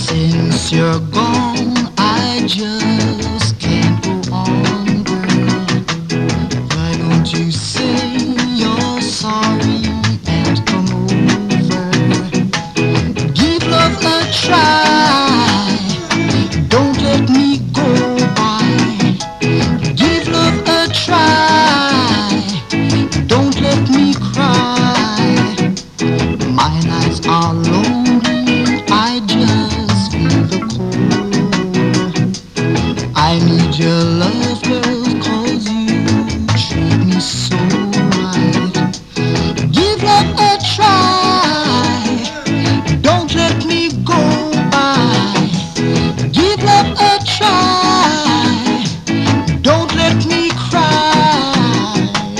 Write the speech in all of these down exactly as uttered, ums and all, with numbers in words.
Since you're gone, I just can't go on, girl. Why don't you say you're sorry and come over? Give love a try, don't let me go by. Give love a try, don't let me cry. My nights are lonely, I just feel the cold. I need your love, girl, 'cause you treat me so right. Give love a try, don't let me go by. Give love a try, don't let me cry.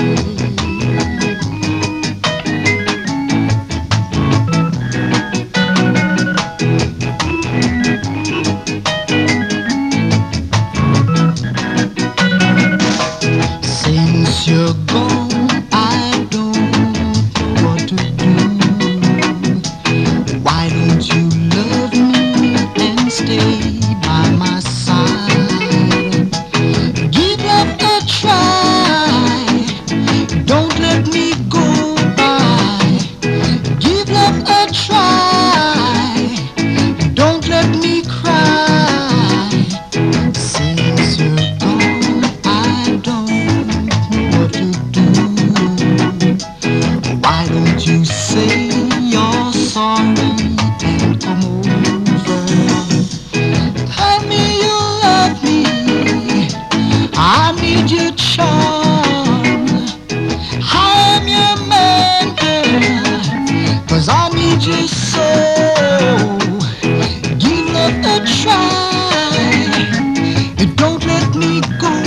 Since you're gone, I don't know what to do. Why don't you love me and stay by my side? Give love a try, don't let me go by. Give love a try, don't let me cry. Since you're gone, I don't know what to do. Why don't you say you're sorry and come over? Tell me you love me, I need your charm. I'm your man, girl, 'cause I need you so. Give love a try, don't let me go